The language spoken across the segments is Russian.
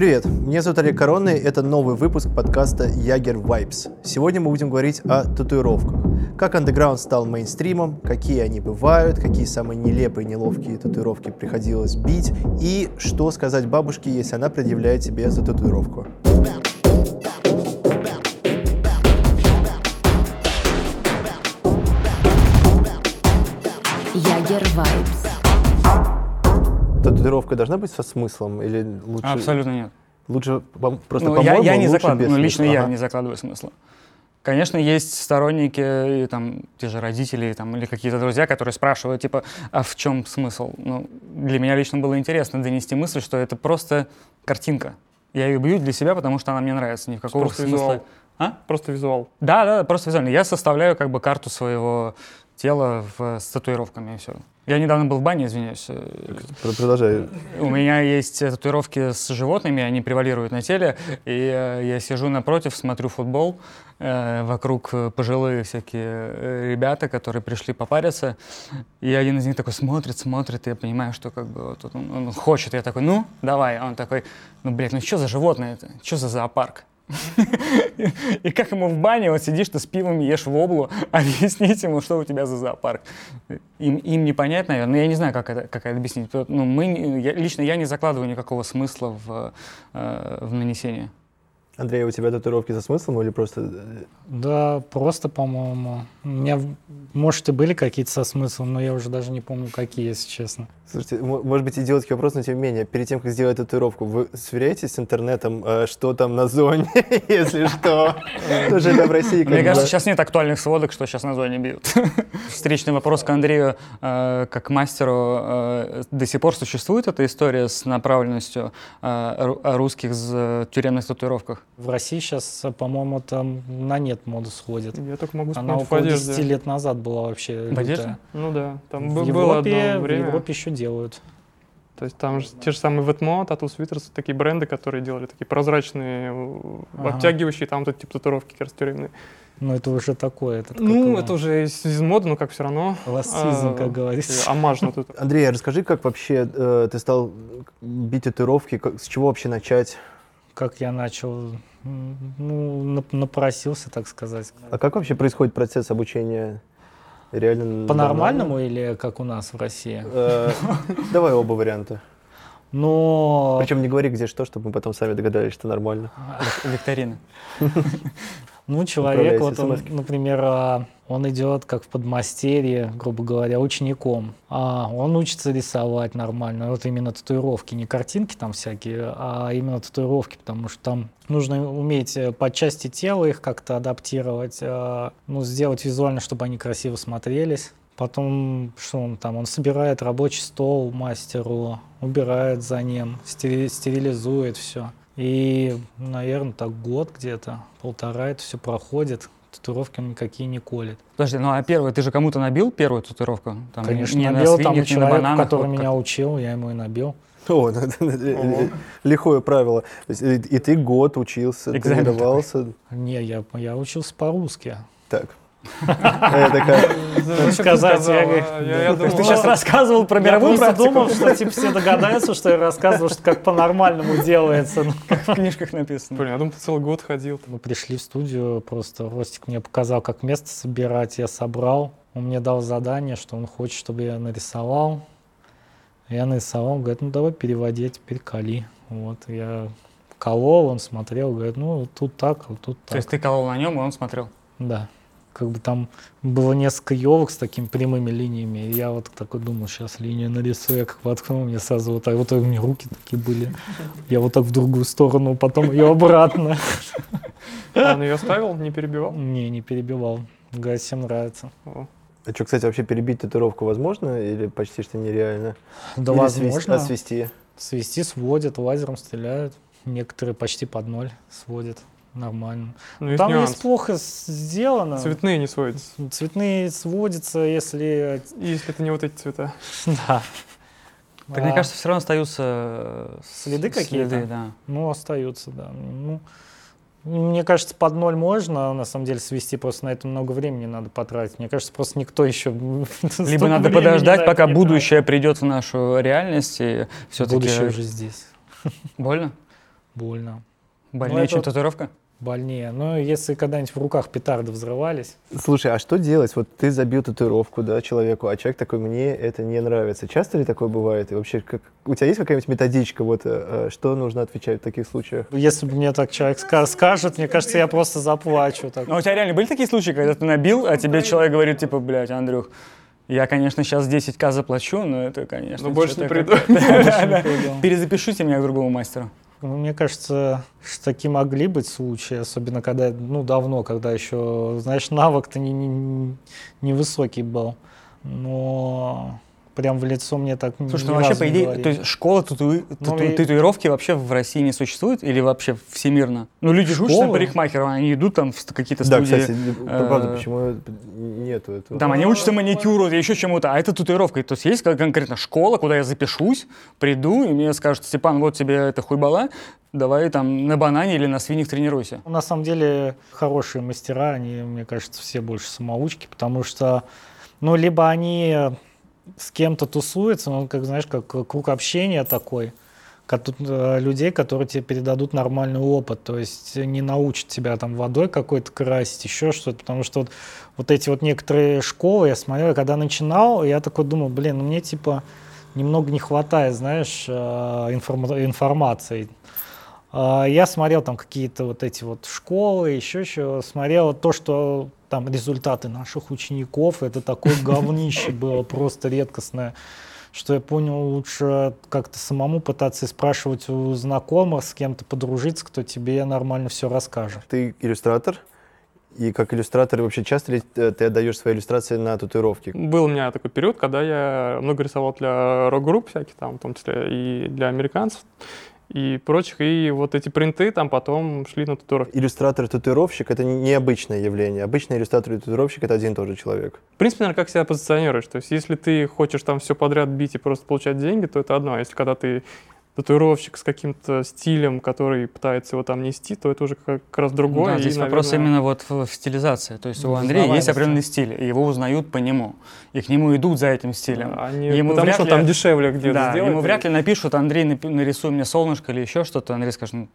Привет, меня зовут Олег Коронный, это новый выпуск подкаста Jager Vibes. Сегодня мы будем говорить о татуировках. Как андеграунд стал мейнстримом, какие они бывают, какие самые нелепые, неловкие татуировки приходилось бить, и что сказать бабушке, если она предъявляет тебе за татуировку. Jager Vibes. Татуировка должна быть со смыслом или лучше? Абсолютно нет. Лучше просто по-моему, я не лучше закладываю, без лично смысла. я не закладываю смысла. Конечно, есть сторонники, и, там, те же родители там, или какие-то друзья, которые спрашивают, типа, а в чем смысл? Ну, для меня лично было интересно донести мысль, что это просто картинка. Я ее бью для себя, потому что она мне нравится. Ни в какого Просто смысла. визуал. А? Просто визуал. Да, просто визуально. Я составляю как бы карту своего тела с татуировками и все. Я недавно был в бане, извиняюсь. Продолжай. У меня есть татуировки с животными, они превалируют на теле, и я сижу напротив, смотрю футбол, вокруг пожилые всякие ребята, которые пришли попариться, и один из них такой смотрит, и я понимаю, что как бы вот он хочет, я такой, ну, давай, а он такой, ну, блядь, ну что за животное это, что за зоопарк? И как ему в бане, вот сидишь ты с пивом, ешь воблу, объяснить ему, что у тебя за зоопарк. Им непонятно, наверное, но я не знаю, как это объяснить. Ну, лично я не закладываю никакого смысла в нанесение. Андрей, у тебя татуировки со смыслом или просто... Да, просто, по-моему. У меня, может, и были какие-то со смыслом, но я уже даже не помню, какие, если честно. Слушайте, может быть, идиотский вопрос, но тем не менее, перед тем, как сделать татуировку, вы сверяетесь с интернетом, что там на зоне, если что? Живя в России, Мне кажется, сейчас нет актуальных сводок, что сейчас на зоне бьют. Встречный вопрос к Андрею, как мастеру. До сих пор существует эта история с направленностью русских в тюремных татуировках? В России сейчас, по-моему, там на нет мода сходит. Я только могу Она вспомнить в около одежде. 10 лет назад была вообще В одежде? лютая. Ну да, там В было одно Европе, время. в Европе еще делают. То есть там же те же самые Vetmo, Tattoo Sweaters, такие бренды, которые делали такие прозрачные, обтягивающие, там вот типа татуировки как раз тюремные. Но это уже такое. Это уже из моды, но как все равно. Ластизм, как говорится. Омаж на тут. Андрей, расскажи, как вообще ты стал бить татуировки, с чего вообще начать? Как я начал, напросился, так сказать. А как вообще происходит процесс обучения? Реально По-нормальному или как у нас в России? Давай оба варианта. Но... Причем не говори, где что, чтобы мы потом сами догадались, что нормально. Викторина. Ну, человек, вот он, смс-ки. например, он идет как в подмастерье, грубо говоря, учеником. Он учится рисовать нормально. Вот именно татуировки, не картинки там всякие, а именно татуировки, потому что там нужно уметь по части тела их как-то адаптировать, сделать визуально, чтобы они красиво смотрелись. Потом, что он там, он собирает рабочий стол мастеру, убирает за ним, стерилизует все. И, наверное, так год где-то, полтора это все проходит, татуировки никакие не колет. Подожди, ну а первую, ты же кому-то набил первую татуировку? Там, Конечно, не набил, на там свиньях, не на человек, бананах, который вот меня как. учил, я ему и набил. О, лихое правило. То есть, и ты год учился, Экзамен тренировался. Не, я учился по-русски. Так. Я такая, Сказать, Я думал, Ты сейчас рассказывал про Я мировую просто практику, думал, что типа все догадаются, что я рассказывал, что как по-нормальному делается. как в книжках написано. Блин, я думал, ты целый год ходил. Мы пришли в студию, просто Ростик мне показал, как место собирать, я собрал. Он мне дал задание, что он хочет, чтобы я нарисовал. Я нарисовал, говорит, ну давай переводи, теперь кали. Вот, я колол, он смотрел, говорит, ну тут так, вот тут так. То есть ты колол на нем, и он смотрел? Да. Как бы там было несколько елок с такими прямыми линиями, и я вот такой думал, сейчас линию нарисую, я как воткнул, мне сразу вот так, вот у меня руки такие были, я вот так в другую сторону, потом ее обратно. Он ее оставил, не перебивал? Не перебивал, говорит, всем нравится. О. а что, кстати, вообще перебить татуировку возможно или почти что нереально? Да Или возможно, свести? свести сводят, лазером стреляют, некоторые почти под ноль сводят. Нормально. Ну, есть Там нюанс. есть плохо сделано. Цветные не сводятся. Цветные сводятся, если... Если это не вот эти цвета. Да. Так мне кажется, все равно остаются Следы какие-то? Следы, да. Ну, остаются, да. Ну, мне кажется, под ноль можно, на самом деле, свести, просто на это много времени надо потратить. Мне кажется, просто никто еще... Либо надо подождать, пока будущее придет в нашу реальность, и все-таки... Будущее уже здесь. Больно? Больно. Больнее, это чем вот- татуировка? Больнее. Но если когда-нибудь в руках петарды взрывались, Слушай, а что делать? Вот ты забил татуировку, да, человеку, а человек такой, мне это не нравится. Часто ли такое бывает? И вообще, у тебя есть какая-нибудь методичка, вот, что нужно отвечать в таких случаях? если бы мне так человек скажет, мне кажется, я просто заплачу. Так. А у тебя реально были такие случаи, когда ты набил, а тебе человек говорит, типа, блядь, Андрюх, я, конечно, сейчас 10К заплачу, но это, конечно... Но больше не что-то приду. как-то- Перезапишите меня к другому мастеру. Ну, мне кажется, что такие могли быть случаи, особенно когда, давно, когда еще, знаешь, навык-то невысокий был. Но прям в лицо мне так Слушай, ни ну вообще, разу по не идее, говорили. то есть школа татуировки вообще в России не существует или вообще всемирно? Ну, люди же учатся на Школы? парикмахера, они идут там в какие-то Да, студии. кстати, правда, почему нету этого? Там они учатся маникюру или еще чему-то, а это татуировка. То есть есть конкретно школа, куда я запишусь, приду, и мне скажут, Степан, вот тебе эта хуйбала, давай там на банане или на свиньях тренируйся. На самом деле хорошие мастера, они, мне кажется, все больше самоучки, потому что, либо они с кем-то тусуются, как, знаешь, как круг общения такой, людей, которые тебе передадут нормальный опыт, то есть не научат тебя там водой какой-то красить, еще что-то, потому что вот эти вот некоторые школы, я смотрел, когда начинал, я такой думал, мне типа немного не хватает, знаешь, информации. Я смотрел там какие-то вот эти вот школы, еще смотрел то, что там результаты наших учеников, это такое говнище было, просто редкостное, что я понял, лучше как-то самому пытаться спрашивать у знакомых, с кем-то подружиться, кто тебе нормально все расскажет. Ты иллюстратор, и как иллюстратор вообще часто ли ты отдаешь свои иллюстрации на татуировки? Был у меня такой период, когда я много рисовал для рок-групп всяких, там, в том числе и для американцев и прочих, и вот эти принты там потом шли на татуировки. Иллюстратор-татуировщик — это необычное явление. Обычный иллюстратор и татуировщик — это один и тот же человек. В принципе, наверное, как себя позиционируешь. То есть, если ты хочешь там все подряд бить и просто получать деньги, то это одно. А если когда ты татуировщик с каким-то стилем, который пытается его там нести, то это уже как раз другое. Да, здесь и, вопрос наверное, именно вот в стилизации. То есть у Андрея есть определенный стиль, и его узнают по нему. И к нему идут за этим стилем. потому вряд что ли- там дешевле где-то Да, сделать. ему вряд ли напишут, Андрей, нарисуй мне солнышко или еще что-то. Андрей скажет,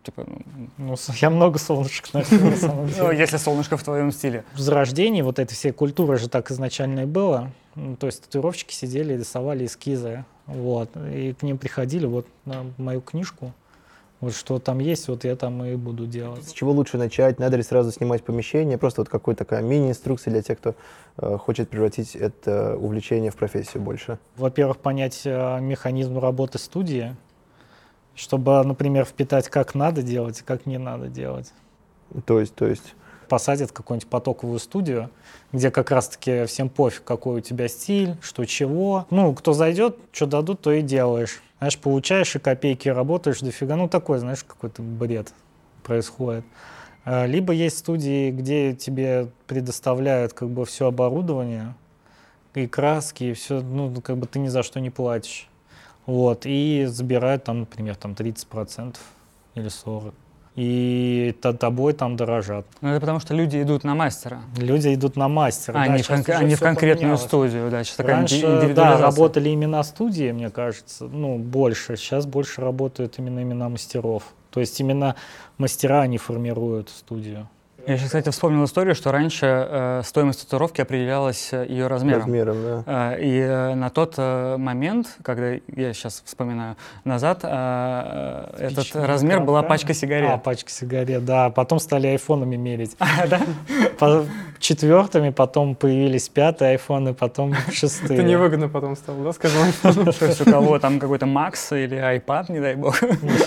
Я много солнышек нарисовал, на самом деле. если солнышко в твоем стиле. В зарождении вот этой всей культуры же так изначально и было. То есть татуировщики сидели и рисовали эскизы. Вот. И к ним приходили вот на мою книжку. Вот что там есть, вот я там и буду делать. С чего лучше начать? Надо ли сразу снимать помещение? Просто вот какая-то такая мини-инструкция для тех, кто хочет превратить это увлечение в профессию больше. Во-первых, понять механизм работы студии, чтобы, например, впитать, как надо делать и как не надо делать. То есть... Посадят в какую-нибудь потоковую студию, где как раз-таки всем пофиг, какой у тебя стиль, что чего. Кто зайдет, что дадут, то и делаешь. Знаешь, получаешь и копейки, работаешь дофига. Такой, знаешь, какой-то бред происходит. Либо есть студии, где тебе предоставляют как бы все оборудование, и краски, и все, как бы ты ни за что не платишь. Вот, и забирают там, например, 30% или 40%. И тобой там дорожат. Это потому что люди идут на мастера. Люди идут на мастера. А не в конкретную студию. Да, сейчас такая Раньше, индивидуализация. работали имена студии, мне кажется, больше. Сейчас больше работают именно имена мастеров. То есть именно мастера, они формируют студию. Я сейчас, кстати, вспомнил историю, что раньше стоимость татуировки определялась ее размером. Да. И на тот момент, когда я сейчас вспоминаю назад, этот размер была пачка сигарет. Пачка сигарет, да. Потом стали айфонами мерить. Да? Четвертыми, потом появились 5-е айфоны, потом 6-е. Это невыгодно потом стало, да, скажем? То есть у кого там какой-то Макс или iPad, не дай бог.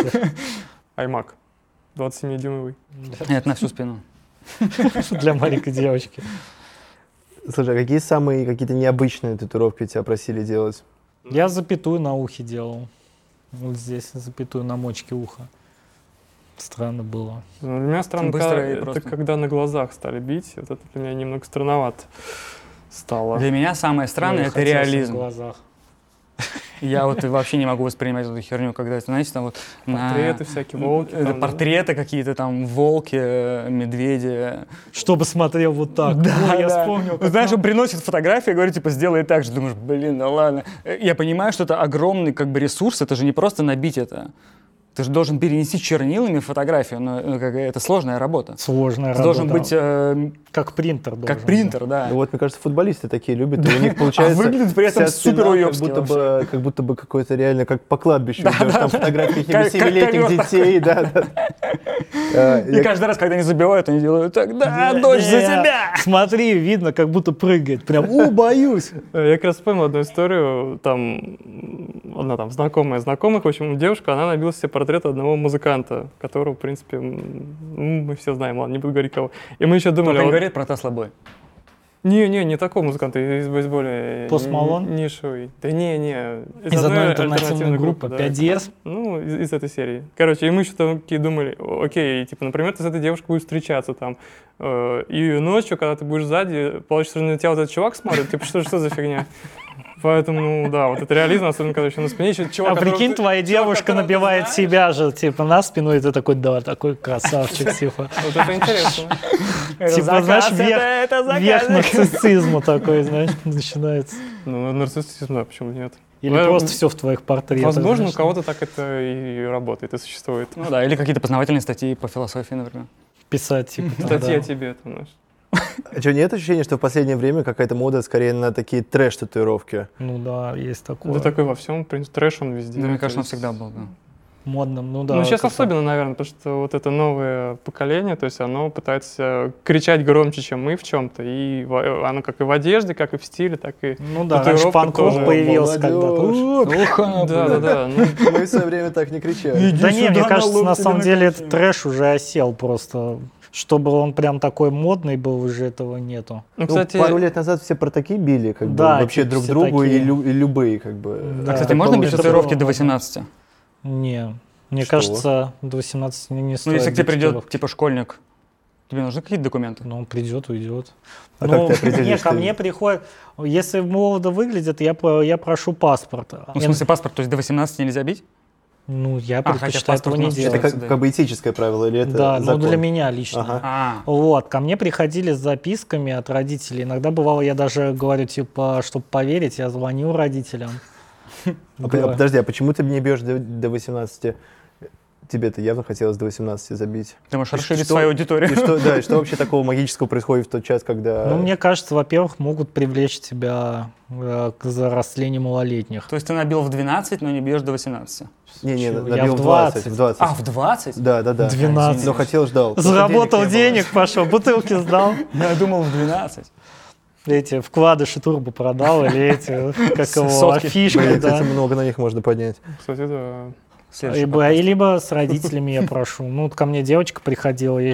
iMac 27-дюймовый. Это на всю спину. Для маленькой девочки. Слушай, а какие самые какие-то необычные татуировки тебя просили делать? Я запятую на ухе делал. Вот здесь запятую на мочке уха. Странно было. Для меня странно, Быстро и это просто. когда на глазах стали бить. Вот это для меня немного странновато стало. Для меня самое странное — это реализм. В глазах. Я вот вообще не могу воспринимать эту херню, когда, знаете, там вот Портреты всякие, волки. Это там, да. портреты какие-то там, волки, медведи. Чтобы смотрел вот так. Да, Я да. вспомнил. Вот знаешь, он приносит фотографии, говорит, типа, сделай так же. Думаешь, блин, ну ладно. Я понимаю, что это огромный как бы ресурс, это же не просто набить это. Ты же должен перенести чернилами фотографию, но это сложная работа. Сложная Ты работа. должен быть как принтер должен. как принтер, да. Ну вот, мне кажется, футболисты такие любят, и у них получается... выглядит при этом вся спина супер уёбски как будто бы какой-то реально, как по кладбищу идешь, там фотографии Как 7-летних ковёр детей, да. И каждый раз, когда они забивают, они делают так: да, дочь, за тебя! Смотри, видно, как будто прыгает. Прям, боюсь. Я как раз вспомнил одну историю, там, одна там знакомая знакомых, в общем, девушка, она набила себе портрет одного музыканта, которого, в принципе, мы все знаем, ладно, не буду говорить кого. И мы еще думали... Только не говорит про Тесла Бой. Не такого музыканта, из более Post Malone? нишевый. Да не. Из одной альтернативной группы, да. 5DS. Ну, из этой серии. Короче, и мы еще такие думали, окей, типа, например, ты с этой девушкой будешь встречаться там, и ночью, когда ты будешь сзади, получится, что на тебя вот этот чувак смотрит, типа, что за фигня? Поэтому, ну да, вот это реализм, особенно когда еще на спине еще чувак. А прикинь, твоя девушка набивает себя же, типа, на спину, и ты такой, да, такой красавчик, типа. Вот это интересно. Типа, знаешь, верх нарциссизма такой, знаешь, начинается. Ну, нарциссизм, да, почему нет? Или просто все в твоих портретах. Возможно, у знаешь. кого-то так это и работает, и существует. Ну да, или какие-то познавательные статьи по философии, например. Писать, типа, там, Статья да. тебе, там, знаешь. А что, нет ощущения, что в последнее время какая-то мода скорее на такие трэш-татуировки? Ну да, есть такое. Да такой во всем, в принципе, трэш он везде. Ну, мне то кажется, он есть- всегда был, да. Модным, ну да. Ну, сейчас как-то. особенно, наверное, потому что вот это новое поколение, то есть оно пытается кричать громче, чем мы в чем-то, и оно как и в одежде, как и в стиле, так и... Ну да, раньше татуировка панк-рок тоже. появился Молодежь. когда-то. Да. Ну, Мы в свое время так не кричали. Да не, мне сюда, кажется, налог на тебе самом деле накрутим. этот трэш уже осел просто. Чтобы он прям такой модный был, уже этого нету. ну, Ну, кстати, пару лет назад все про такие били, как бы, Да, вообще типа, друг все другу такие. и любые, как бы. Да. А, кстати, Так можно без получится, татуировки что- до 18? Не, мне Что? кажется, до 18 не Ну, стоит. если к тебе быть придет, татуировкой. типа, школьник, тебе нужны какие-то документы? Ну, он придет, уйдет. А как ты определишь, Не, ко что- мне приходят, если молодо выглядят, я прошу паспорт. Ну, в смысле, паспорт, то есть до 18 нельзя бить? Ну, я хотя предпочитаю этого паспорт не у нас делать. Это как бы этическое правило или это Да, закон? ну для меня лично. Ага. А, Вот, ко мне приходили с записками от родителей. Иногда бывало, я даже говорю, типа, чтобы поверить, я звоню родителям. Подожди, а почему ты не бьешь до 18? Тебе-то явно хотелось до 18 забить. ты можешь И расширить что- свою аудиторию. И что, да, и что вообще такого магического происходит в тот час, когда... Ну, мне кажется, во-первых, могут привлечь тебя к взрослению малолетних. То есть ты набил в 12, но не бьешь до 18. Не, Я набил в в 20. В 20. А, в 20? Да. 12. Но хотел, ждал. Заработал денег не было. денег, пошел, бутылки сдал. Я думал, в 12. Эти вкладыши турбо продал, или эти, как его, Сотки. фишки, Блин, да. кстати, много на них можно поднять. кстати, да. Следующий Либо с родителями я прошу. Ну, вот ко мне девочка приходила, ей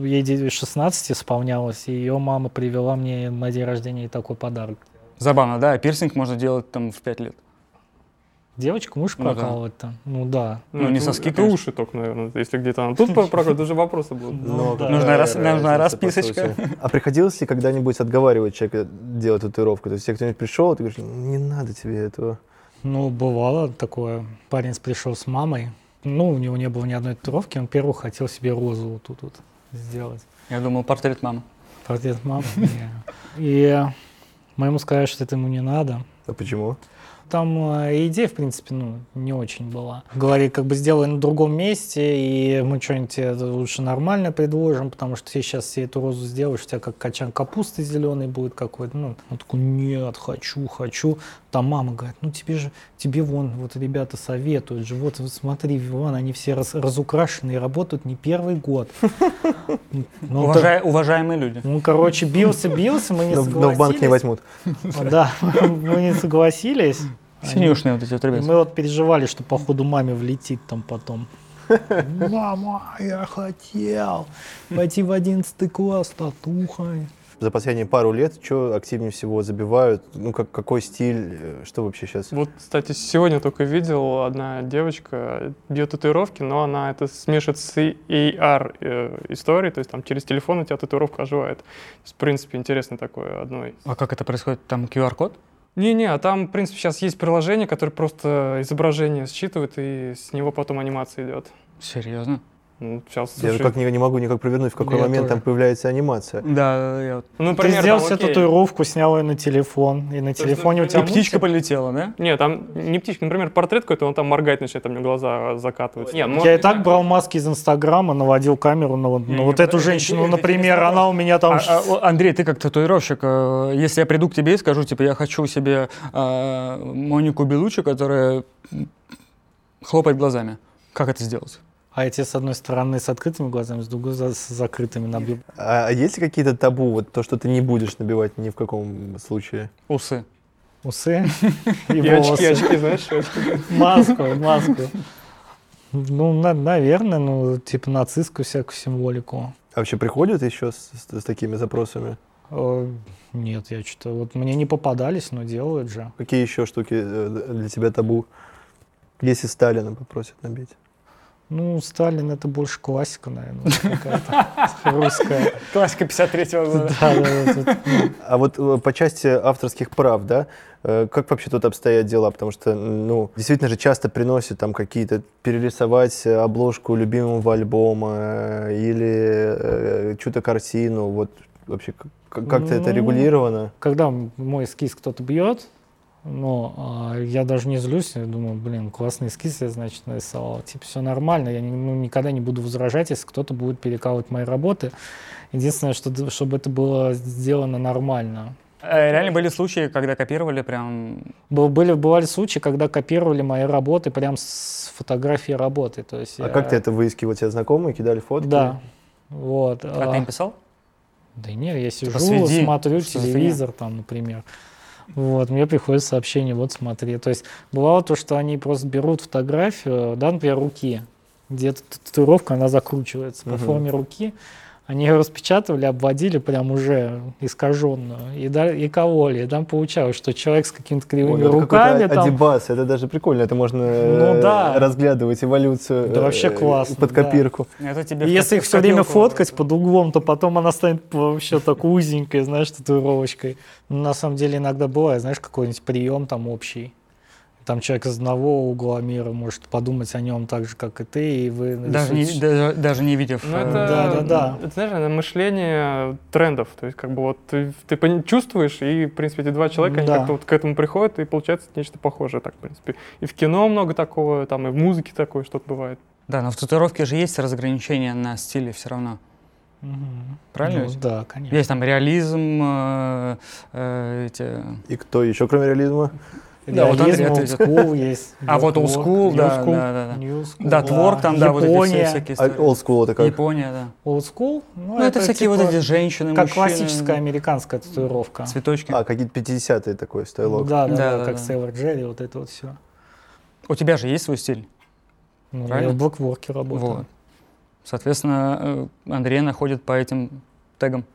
16 исполнялось, и ее мама привела мне на день рождения такой подарок. Забавно, да? Пирсинг можно делать там в 5 лет. Девочку муж Ну да. прокалывать-то? Ну да. Ну, не это- соски, Это конечно. уши только, наверное, если где-то она тут прокатит, уже вопросы будут. Ну, да. Нужна разница, расписочка. по сути. А приходилось ли когда-нибудь отговаривать человека делать татуировку? То есть, если кто-нибудь пришел, ты говоришь, не надо тебе этого. Ну, бывало такое. Парень пришел с мамой. Ну, у него не было ни одной татуировки, он первую хотел себе розу вот тут вот сделать. Я думал, портрет мамы. Портрет мамы. Не. И мы ему сказали, что это ему не надо. А почему? Там идея, в принципе, ну, не очень была. Говорит, как бы сделай на другом месте, и мы что-нибудь тебе лучше нормально предложим, потому что ты сейчас себе эту розу сделаешь, у тебя как качан капусты зеленый будет какой-то. Ну, он такой, нет, хочу. Там мама говорит, ну тебе вон, вот ребята советуют же, вот смотри, вон, они все разукрашенные, работают не первый год. Ну, Уважаемые люди. ну, короче, бился, мы не согласились. Но в банк не возьмут. Да, мы не согласились. Синюшные вот эти вот И ребята. мы вот переживали, что походу маме влетит там потом. Мама, я хотел пойти в 11 класс с татухой. За последние пару лет что активнее всего забивают? Ну, какой стиль? Что вообще сейчас? Вот, кстати, сегодня только видел, одна девочка бьет татуировки, но она это смешивает с AR историей, то есть там через телефон у тебя татуировка оживает. То есть, в принципе, интересно такое одно. А как это происходит? Там QR-код? Не-не, а там, в принципе, сейчас есть приложение, которое просто изображение считывает, и с него потом анимация идет. Серьезно? Ну, сейчас, Я слушай, как не могу никак провернуть, в какой Я момент тоже. там появляется анимация. Да, я вот. ну, Ты например, сделал там, себе окей. татуировку, снял ее на телефон, и на телефоне у например, тебя И птичка мультик. полетела, да? Нет, там не птичка, например, портрет какой-то, он там моргать начинает, там у него глаза закатываются. Нет, может Я и быть, так брал маски из Инстаграма, наводил камеру на вот Не, эту это женщину, интересный например, вопрос. она у меня там... Андрей, ты как татуировщик, если я приду к тебе и скажу, типа, я хочу себе Монику Белуччи, которая хлопает глазами, как это сделать? А я тебе с одной стороны с открытыми глазами, с другой с закрытыми набью. А есть ли какие-то табу, вот то, что ты не будешь набивать ни в каком случае? Усы. Усы и и очки, волосы. очки, знаешь, очки. Маску. Ну, наверное, ну, типа нацистскую всякую символику. А вообще приходят еще с такими запросами? Нет, я что-то... Вот мне не попадались, но делают же. Какие еще штуки для тебя табу? Если Сталина попросят набить? Ну, Сталин — это больше классика, наверное, какая-то русская. Классика 53-го года. Да. А вот по части авторских прав, да, как вообще тут обстоят дела? Потому что, ну, действительно же часто приносят там какие-то перерисовать обложку любимого альбома или чью-то картину. Вот вообще как-то это Ну, регулировано? Когда мой эскиз кто-то бьет, я даже не злюсь, я думаю, блин, классный эскиз я, значит, нарисовал. Типа, все нормально, я никогда не буду возражать, если кто-то будет перекалывать мои работы. Единственное, чтобы это было сделано нормально. Реально были случаи, когда копировали прям... Бывали случаи, когда копировали мои работы прям с фотографии работы. То есть А как ты это выискивал? Тебя знакомые кидали фотки? Да. Вот. А ты им писал? Да нет, я сижу, сведи, смотрю что за телевизор, там, например. Вот, мне приходит сообщение, вот смотри. То есть бывало то, что они просто берут фотографию, да, например, руки, где-то татуировка, она закручивается по форме руки. Они ее распечатывали, обводили прям уже искаженную и кололи. И там получалось, что человек с какими-то кривыми Это руками какой-то там... Адибас, это даже прикольно, это можно Ну да. разглядывать эволюцию Да вообще классно, под да. копирку. Это тебе И в если их в все время копилку. фоткать под углом, то потом она станет вообще так узенькой, знаешь, татуировочкой. Ну, на самом деле иногда бывает, знаешь, какой-нибудь прием там общий. Там человек из одного угла мира может подумать о нем так же, как и ты, и вы нарисуете. Даже не видев. Ну, это, Да. это, знаешь, это мышление трендов. То есть, как бы вот ты чувствуешь, и, в принципе, эти два человека, они Да. как-то вот к этому приходят, и получается нечто похожее так, в принципе. И в кино много такого, там, и в музыке такое что-то бывает. Да, но в татуировке же есть разграничение на стиле все равно. Правильно? Ну, ведь? да, конечно. Есть там реализм, эти... И кто еще, кроме реализма? Да, вот Андрей Реализм, ответит. old school есть. А вот old school, New да, school, да. new school, Да, творк там, да, вот эти все Япония. всякие А истории. old school это как? Япония, да. Old school? Ну, это всякие типа вот эти женщины, как мужчины. классическая американская татуировка. Цветочки. А, какие-то 50-е такой стайлок. Да, Да, как да. Sailor Jerry, вот это вот все. У тебя же есть свой стиль? Ну, я Правильно? в блокворке работаю. Вот. Соответственно, Андрей находит по этим тегам.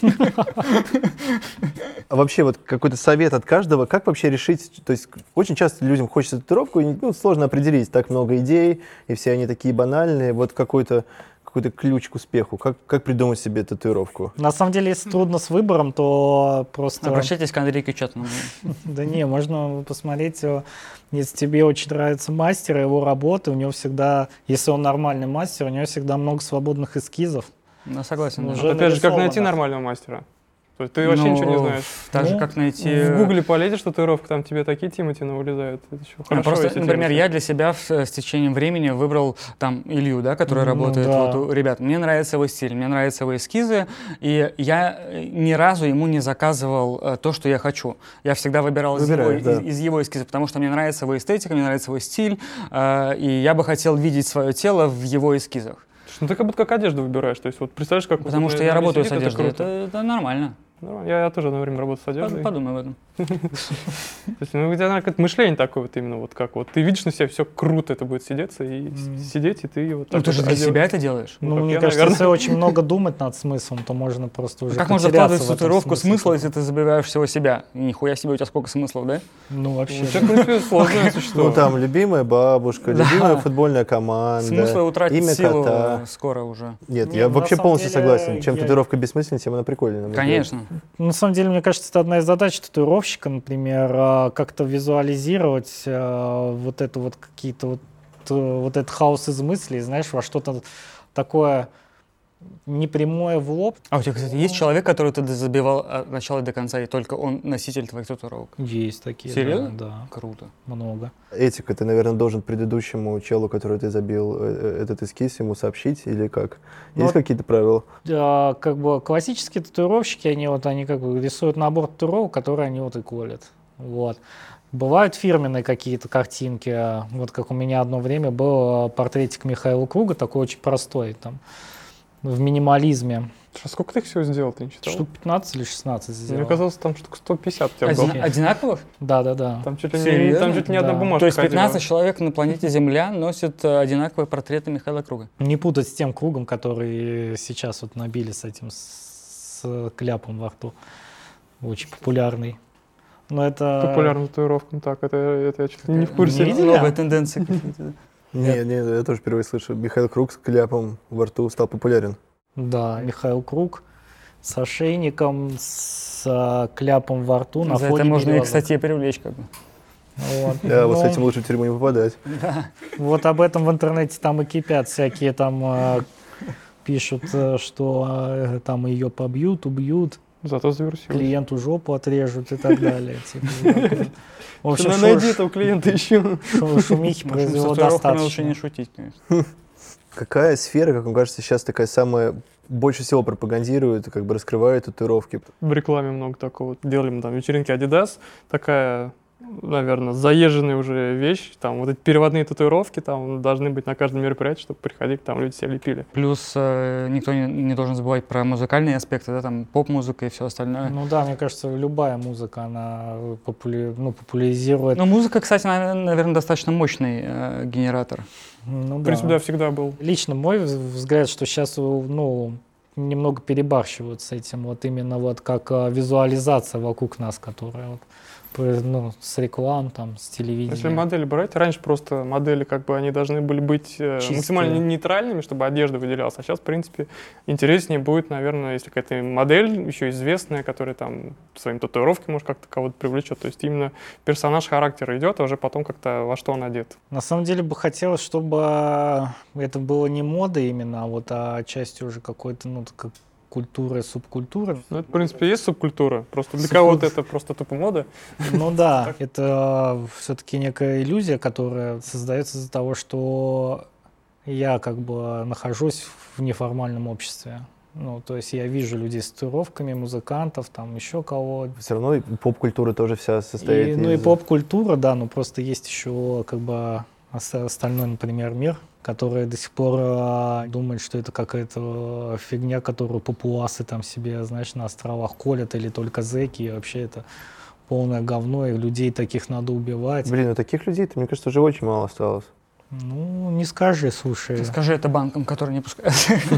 А вообще вот какой-то совет от каждого, как вообще решить, то есть очень часто людям хочется татуировку, и сложно определить, так много идей, и все они такие банальные, вот какой-то ключ к успеху, как придумать себе татуировку? На самом деле, если трудно с выбором, то просто... Обращайтесь к Андрею Кичатову. Да не, можно посмотреть, если тебе очень нравится мастер, его работы, у него всегда, если он нормальный мастер, у него всегда много свободных эскизов. Ну, согласен. да. Уже Вот опять же, как нарисовано. найти нормального мастера? То есть ты вообще Ну, ничего не знаешь. Так же, Ну, как найти... В гугле полезешь татуировку, там тебе такие Тимати вылезают. Это еще Ну, хорошо, просто, если например, Тимати. я для себя с течением времени выбрал там Илью, да, который Ну, работает да. вот у ребят. Мне нравится его стиль, мне нравятся его эскизы, и я ни разу ему не заказывал то, что я хочу. Я всегда выбирал Выбираешь, да. из его эскиза, потому что мне нравится его эстетика, мне нравится его стиль, и я бы хотел видеть свое тело в его эскизах. Ну ты как будто как одежду выбираешь. То есть вот представляешь, как... Потому вот что на я ней работаю с сидит, одеждой, круто. это нормально. Ну, я тоже одно время работал с одеждой. Подумай об этом. То есть, ну, у тебя какое-то мышление такое вот именно, вот как вот ты видишь на себя, все круто это будет сидеться и сидеть, и ты вот так Ну, ты вот же для одел- себя это делаешь. Ну, Ну, как мне я, кажется, наверное. если очень много думать над смыслом, то можно просто уже Как можно потеряться вкладывать в в этом татуировку смысле. смысл, если ты забываешь всего себя? Нихуя себе, у тебя сколько смыслов, да? Ну, вообще. Ну, человек, в принципе, сложное существо. Ну там любимая бабушка, Да. любимая футбольная команда, Смысл утратить имя силу кота. скоро уже. Нет, Не, я ну, вообще на самом полностью деле, согласен. Чем я- татуировка бессмысленнее, тем она прикольнее. на мой взгляд. Конечно. На самом деле, мне кажется, это одна из задач татуировщика, например, как-то визуализировать вот это вот какие-то вот этот хаос из мыслей, знаешь, во что-то такое непрямое в лоб. А у тебя, кстати, есть человек, который ты забивал от начала до конца, и только он носитель твоих татуировок? Есть такие. Серьезно? Да, Круто. много. Этика, ты, наверное, должен предыдущему челу, который ты забил этот эскиз, ему сообщить или как? Есть какие-то правила? Как бы классические татуировщики, они как бы рисуют набор татуировок, которые они вот и колят. Вот. Бывают фирменные какие-то картинки. Вот как у меня одно время был портретик Михаила Круга, такой очень простой, там, в минимализме. Сколько ты их всего сделал, ты не читал? Штук 15 или 16 сделал. Мне казалось, там штук 150 у тебя было. Одинаковых? Да. Там чуть ли Серьезно? не одна Да. бумажка То есть 15 ходила. человек на планете Земля носят одинаковые портреты Михаила Круга? Не путать с тем кругом, который сейчас вот набили с этим, с кляпом во рту. Очень популярный. Но это... Популярная татуировка, ну так, это я что-то не в курсе. Не видели? Новые тенденции какие-то. Не, я тоже впервые слышу. Михаил Круг с кляпом во рту стал популярен. Да, Михаил Круг с ошейником, с кляпом во рту на За фоне это можно их, березок. кстати, привлечь как бы. Вот. Да, вот с Ну, этим лучше в тюрьму не попадать. вот об этом в интернете там и кипят всякие, там пишут, что там ее побьют, убьют, Зато завершил. клиенту жопу отрежут и так далее. Типа, вот такое. В общем, Найди этого клиента еще. шумихи Может, с произвело татуировками лучше не достаточно. шутить, конечно. Какая сфера, как вам кажется, сейчас такая самая больше всего пропагандирует, как бы раскрывает татуировки? В рекламе много такого. Делали мы там вечеринки Adidas, такая, наверное, заезженная уже вещь. Там вот эти переводные татуировки там должны быть на каждом мероприятии, чтобы приходить, там люди себе лепили. Плюс никто не должен забывать про музыкальные аспекты, да, там поп-музыка и все остальное. Ну да, мне кажется, любая музыка, она популяризирует. Но музыка, кстати, наверное, достаточно мощный генератор. Ну, В принципе, да, всегда был. Лично мой взгляд, что сейчас, немного перебарщивают с этим, вот именно вот как визуализация вокруг нас, которая вот, с реклам, там, с телевидения. Если модели брать, раньше просто модели, как бы, они должны были быть максимально нейтральными, чтобы одежда выделялась. А сейчас, в принципе, интереснее будет, наверное, если какая-то модель еще известная, которая там своим татуировкой, может, как-то кого-то привлечет. То есть именно персонаж характера идет, а уже потом как-то во что он одет. На самом деле бы хотелось, чтобы это было не мода именно, а частью уже какой-то, как культуры, субкультуры. Ну, это, в принципе, есть субкультура. Просто для кого-то это просто тупо мода. Ну да, это все-таки некая иллюзия, которая создается из-за того, что я как бы нахожусь в неформальном обществе. То есть я вижу людей с татуировками, музыкантов, там еще кого. Все равно и поп-культура тоже вся состоит И из... поп-культура, да, но просто есть еще как бы остальной, например, мир, который до сих пор думает, что это какая-то фигня, которую папуасы там себе, знаешь, на островах колят, или только зэки, и вообще это полное говно, и людей таких надо убивать. Блин, таких людей-то, мне кажется, уже очень мало осталось. Не скажи, слушай. Ты скажи это банкам, которые не пускают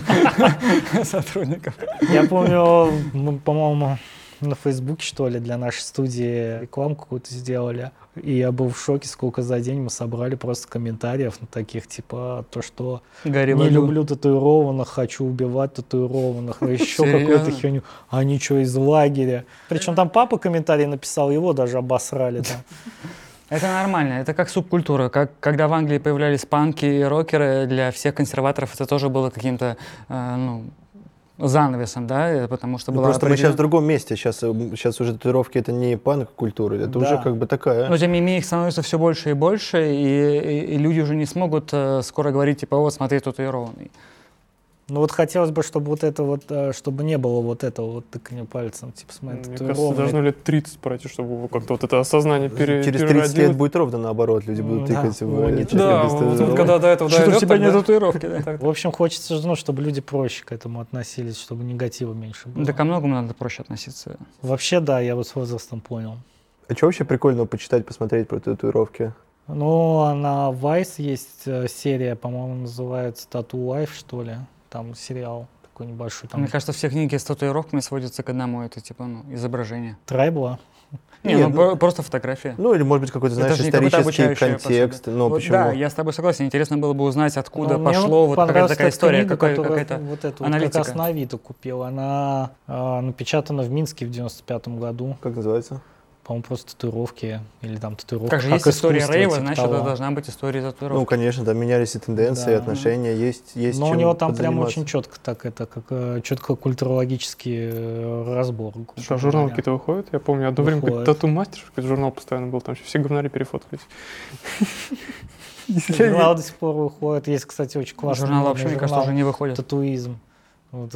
сотрудников. Я помню, мы, по-моему, на Фейсбуке, что ли, для нашей студии рекламу какую-то сделали. И я был в шоке, сколько за день мы собрали просто комментариев на таких, типа, то, что не люблю татуированных, хочу убивать татуированных, еще какую-то херню. А они что, из лагеря? Причем там папа комментарий написал, его даже обосрали там. Это нормально, это как субкультура. Когда в Англии появлялись панки и рокеры, для всех консерваторов это тоже было каким-то, занавесом, да, потому что была Просто мы сейчас в другом месте, сейчас уже татуировки это не панк-культура, это уже как бы такая. Но тем не менее их становится все больше и больше, и люди уже не смогут скоро говорить, типа, вот смотри, татуированный. Хотелось бы, чтобы чтобы не было этого тыкания пальцем, типа, смотри, мне кажется, должно лет 30 пройти, чтобы как-то это осознание Через 30 лет будет ровно наоборот, люди будут тыкать в когда до этого что дойдет, у тебя нет татуировки, да? В общем, хочется, чтобы люди проще к этому относились, чтобы негатива меньше было. Да ко многому надо проще относиться. Вообще, да, я с возрастом понял. А что вообще прикольного почитать, посмотреть про татуировки? На Vice есть серия, по-моему, называется Tattoo Life, что ли. Там сериал такой небольшой. Мне кажется, все книги с татуировками сводятся к одному, это типа, изображение. Трайбла? Нет, просто фотография. Или, может быть, какой-то, знаешь, исторический контекст. Почему? Да, я с тобой согласен. Интересно было бы узнать, откуда пошло какая-то такая история, какая-то аналитика. Как раз на Авито купил. Она напечатана в Минске в 95-м году. Как называется? по-моему, просто татуировки или там татуировки. Как же есть история искусство, рейва, типа значит, того. это должна быть история татуировки. Ну, конечно, там менялись и тенденции, и Да. отношения, есть Но у чем него там прям подзаниматься. очень четко так, это как четко культурологический разбор. грубо Что, журналы говоря. какие-то выходят? Я помню, одно время Выходят. тату-мастер, какой-то журнал постоянно был, там все говнари перефотались. Журнал до сих пор выходит. Есть, кстати, очень классный Журнал модный вообще, мне кажется, журнал уже не выходит. «Татуизм». Вот,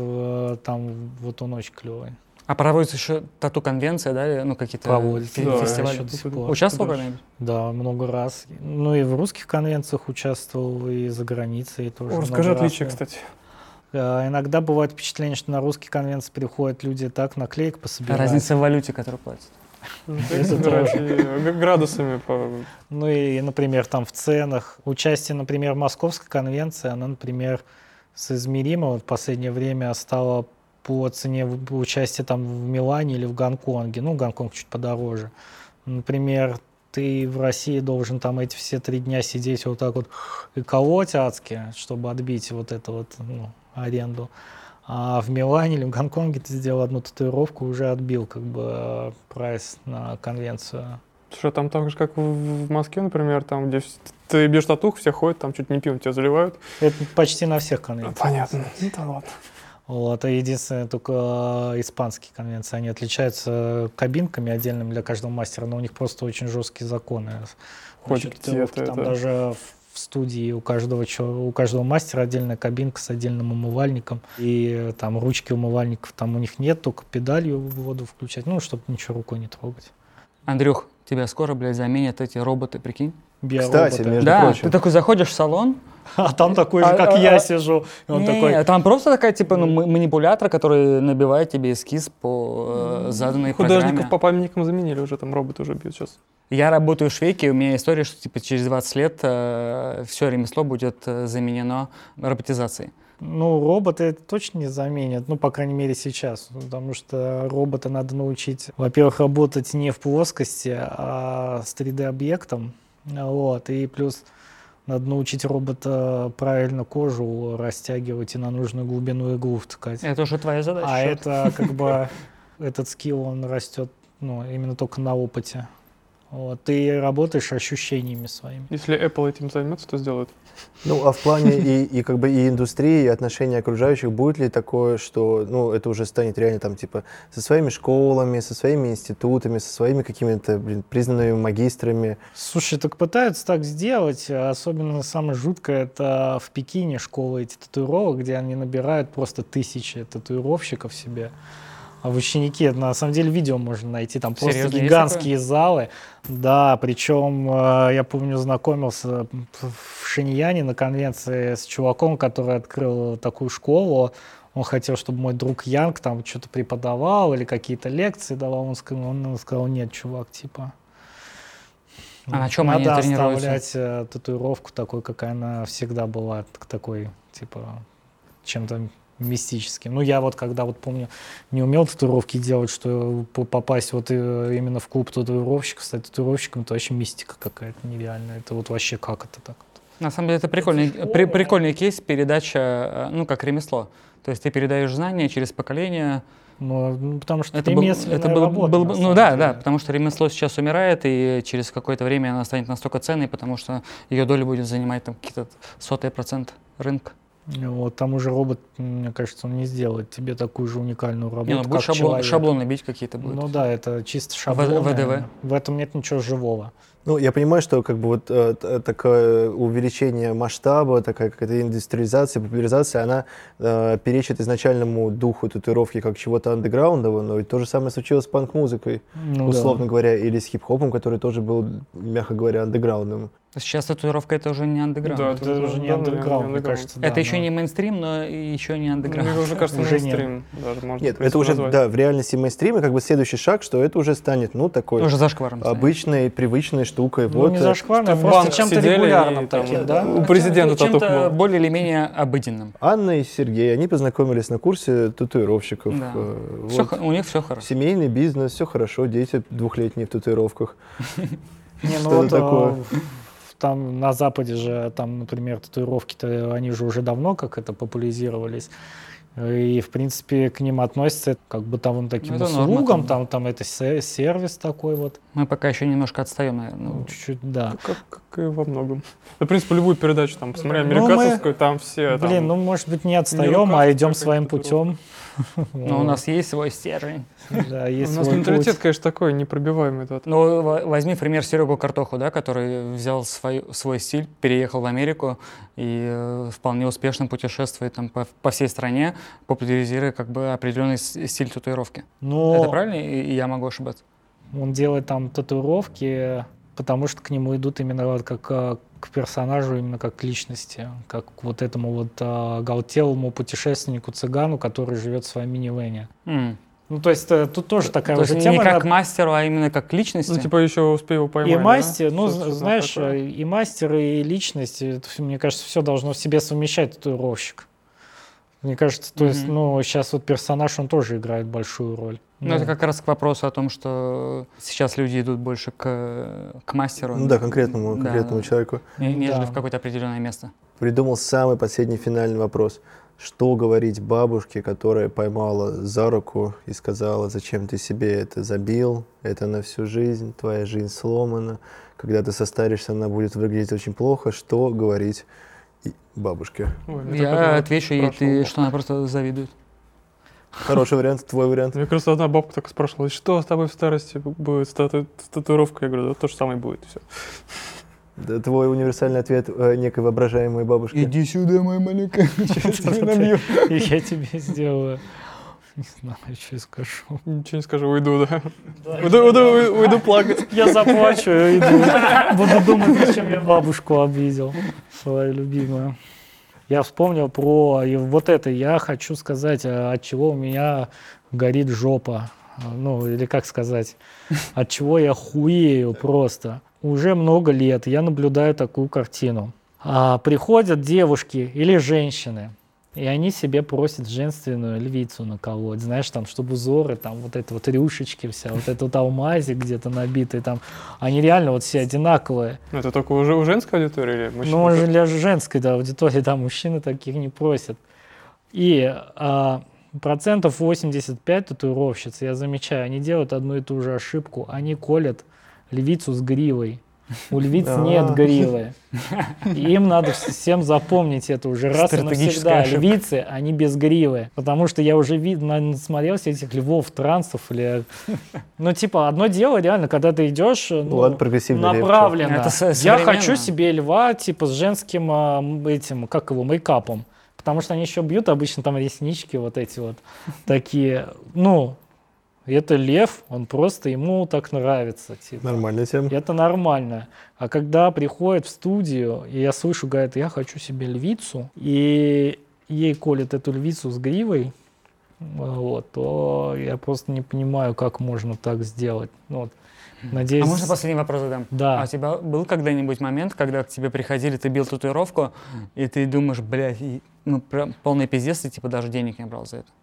там вот он очень клевый. А проводится еще тату-конвенция, да? Ну, какие-то Проводится, да, фестивали. еще до сих пор. Участвовал Да. когда-нибудь? Да, много раз. Ну и в русских конвенциях участвовал, и за границей тоже. Расскажи много раз. отличия, кстати. Иногда бывает впечатление, что на русские конвенции приходят люди так, наклеек пособирать. Разница в валюте, которую платят. Это Градусами по... Ну и, например, там в ценах. Участие, например, в Московской конвенции, она, например, соизмеримо вот в последнее время стала по цене участия там в Милане или в Гонконге. Ну, Гонконг чуть подороже. Например, ты в России должен там эти все 3 дня сидеть вот так вот и колоть адски, чтобы отбить вот эту вот аренду. А в Милане или в Гонконге ты сделал одну татуировку, уже отбил как бы прайс на конвенцию. Слушай, там так же, как в Москве, например, там, где ты бьешь татух, все ходят, там чуть не пивом тебя заливают. Это почти на всех конвенциях. Понятно. Ну да ладно. Вот, а единственное, только испанские конвенции, они отличаются кабинками отдельными для каждого мастера, но у них просто очень жесткие законы. Хоть Насчет татуировки. где-то Там это- даже в студии у каждого мастера отдельная кабинка с отдельным умывальником, и там ручки умывальников там у них нет, только педалью в воду включать, ну, чтобы ничего рукой не трогать. Андрюх, тебя скоро, блядь, заменят эти роботы, прикинь? Кстати, Биороботы. между Да, прочим. ты такой заходишь в салон, А там такой же, как я сижу. И он не, такой, там просто такая, типа, манипулятор, который набивает тебе эскиз по заданной Художников программе. по памятникам заменили уже, там роботы уже бьют сейчас. Я работаю в швейке, у меня история, что типа через 20 лет все ремесло будет заменено роботизацией. ну, роботы это точно не заменят, ну, по крайней мере, сейчас, потому что робота надо научить, во-первых, работать не в плоскости, а с 3D-объектом, вот, и плюс надо научить робота правильно кожу растягивать и на нужную глубину иглу втыкать. Это уже твоя задача. А чёрт. это как бы, этот скилл, он растет, ну, именно только на опыте. Вот, ты работаешь ощущениями своими. Если Apple этим займется, то сделает. Ну, а в плане и как бы и индустрии, и отношений окружающих, будет ли такое, что, ну, это уже станет реально там, типа, со своими школами, со своими институтами, со своими какими-то, признанными магистрами? Слушай, так пытаются так сделать, особенно самое жуткое, это в Пекине школы эти татуировок, где они набирают просто тысячи татуировщиков себе. А в ученики, на самом деле, видео можно найти, там просто Серьезно, есть гигантские залы. Да, причем я помню, знакомился в Шиньяне на конвенции с чуваком, который открыл такую школу. Он хотел, чтобы мой друг Янг там что-то преподавал или какие-то лекции давал. Он сказал, нет, чувак, типа... А на чем они надо тренируются? оставлять татуировку такой, какая она всегда была, такой, типа, чем-то мистическим. Ну, я вот когда вот помню, не умел татуировки делать, что попасть вот именно в клуб татуировщиков, стать татуировщиком, это вообще мистика какая-то нереальная. Это вот вообще как это так? На самом деле это прикольный кейс передача, ну, как ремесло. То есть ты передаешь знания через поколение. Ну, потому что Это это был- ремесленная это был- работа, был- на ну самом да, деле. да, потому что ремесло сейчас умирает, и через какое-то время оно станет настолько ценной, потому что ее доля будет занимать там какие-то 0,01% рынка. Вот, там уже робот, мне кажется, он не сделает тебе такую же уникальную работу, Не, ну, будет как человек. шаблоны бить какие-то будут. Ну да, это чисто шаблон. ВДВ. В этом нет ничего живого. Ну, я понимаю, что как бы вот такое увеличение масштаба, такая какая-то индустриализация, популяризация, она перечит изначальному духу татуировки как чего-то андеграундового, но и то же самое случилось с панк-музыкой, Ну, условно говоря, или с хип-хопом, который тоже был, мягко говоря, андеграундовым. Сейчас татуировка это уже не андеграунд. Да, Это уже не давно андерграунд, мне underground. кажется. Это да, еще но- не мейнстрим, но и еще не андеграунд. Мне уже кажется, Уже мейнстрим даже можно. Нет, в принципе, это уже, назвать. да, в реальности мейнстрим, и как бы следующий шаг, что это уже станет, ну, такой Уже зашкваром. стоит. обычной, привычной штукой. Ну, вот, не зашкварно, а в просто банк чем-то сидели регулярным и там, таким, да? у президента татух Чем-то был. более или менее обыденным. Анна и Сергей, они познакомились на курсе татуировщиков. Да. Вот. У них все хорошо. Семейный бизнес, все хорошо, дети двухлетние в татуировках. Не, Что ну вот это такое? там на Западе же, там, например, татуировки-то, они же уже давно как это популяризировались. И, в принципе, к ним относятся как бы там таким Это норма, услугам, там. там это сервис такой вот. Мы пока еще немножко отстаем, наверное. Ну, чуть-чуть, да. Как и во многом. Ну, в принципе, любую передачу, там, посмотри, Ну, американскую, там все... там, Блин, ну, может быть, не отстаем, рукав, а идем только своим что-то путем. Но у нас есть свой стержень. Да, У есть нас свой менталитет, путь. конечно, такой, непробиваемый. Тот. Ну, возьми пример Серегу Картоху, да, который взял свой стиль, переехал в Америку и вполне успешно путешествует там по всей стране, популяризируя как бы определенный стиль татуировки. Но Это правильно? И я могу ошибаться? он делает там татуировки, потому что к нему идут именно вот как к персонажу, именно как к личности, как к вот этому вот оголтелому путешественнику-цыгану, который живет в своем минивэне. Ну, то есть тут тоже такая То уже есть тема. не как к мастеру, а именно как к личности? Ну, типа, еще успей его поймать, И мастер, да? ну, Что-то знаешь, такое. и мастер, и личность, это, мне кажется, все должно в себе совмещать татуировщик. Мне кажется, то есть, ну, сейчас вот персонаж, он тоже играет большую роль. Ну, это как раз к вопросу о том, что сейчас люди идут больше к мастеру. Ну да, конкретному Да. человеку. Нежели Да. в какое-то определенное место. Придумал самый последний финальный вопрос. Что говорить бабушке, которая поймала за руку и сказала, зачем ты себе это забил, это на всю жизнь, твоя жизнь сломана, когда ты состаришься, она будет выглядеть очень плохо. Что говорить бабушке? Ой, мне так Я это отвечу ей, спрашивал. что она просто завидует. Хороший вариант, твой вариант. Мне кажется, одна бабка так спрашивала, что с тобой в старости будет с татуировкой? Я говорю, да то же самое будет, и все. Да, твой универсальный ответ некой воображаемой бабушки. сюда, моя маленькая, И я тебе сделаю. Не знаю, что я скажу. Ничего не скажу, уйду, да. Уйду плакать. Я заплачу и иду. Буду думать, зачем я бабушку обидел, свою любимую. Я вспомнил про вот это. Я хочу сказать, от чего у меня горит жопа. Ну, или как сказать, от чего я хуею просто. Уже много лет я наблюдаю такую картину. Приходят девушки или женщины, и они себе просят женственную львицу наколоть. Знаешь, там, чтобы узоры, там, вот это вот рюшечки вся, вот это вот алмазик где-то набитый, там, они реально вот все одинаковые. Ну, это только уже у женской аудитории или мужчин? Ну, уже для женской, да, аудитории, да, мужчины таких не просят. И процентов 85 татуировщиц, я замечаю, они делают одну и ту же ошибку. Они колят львицу с гривой. У львиц нет гривы. И им надо всем запомнить это уже раз и Стратегическая навсегда. ошибка. Львицы, они без гривы. Потому что я уже насмотрелся этих львов, трансов. Ну, типа, одно дело реально, когда ты идешь Ладно, прогрессивный лев. направленно. Это Я современно. хочу себе льва, типа, с женским этим, как его, мейкапом. Потому что они еще бьют обычно там реснички вот эти вот такие. Ну, это лев, он просто, ему так нравится. Типа. Нормальная тема. Это нормально. А когда приходит в студию, и я слышу, говорит, я хочу себе львицу, и ей колят эту львицу с гривой, вот, то я просто не понимаю, как можно так сделать. Ну, вот. Надеюсь... А можно последний вопрос задам? Да. А у тебя был когда-нибудь момент, когда к тебе приходили, ты бил татуировку, и ты думаешь, блядь, ну прям полный пиздец, и типа даже денег не брал за это?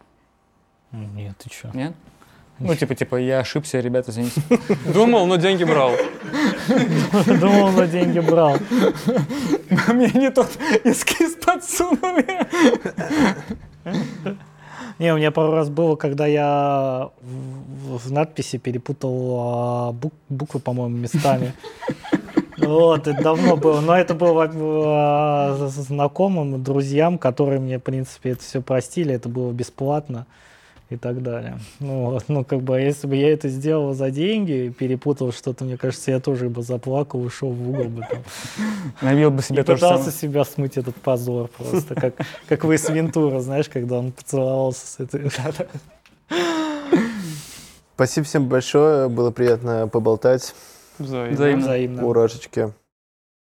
Нет, ты чё? Нет? Ну, типа, я ошибся, ребята, извините. Думал, но деньги брал. Думал, на деньги брал. Мне не тот эскиз подсунули. Не, у меня пару раз было, когда я в надписи перепутал буквы, по-моему, местами. Вот, это давно было. Но это было знакомым, друзьям, которые мне, в принципе, это все простили. Это было бесплатно и так далее. Ну, вот, ну, как бы, если бы я это сделал за деньги, перепутал что-то, мне кажется, я тоже бы заплакал, ушел в угол бы там. Набил бы себе И то же пытался самое. себя смыть этот позор просто, как в Эйс Вентура, знаешь, когда он поцеловался с этой... Спасибо всем большое, было приятно поболтать. Взаимно. Взаимно. Урашечки.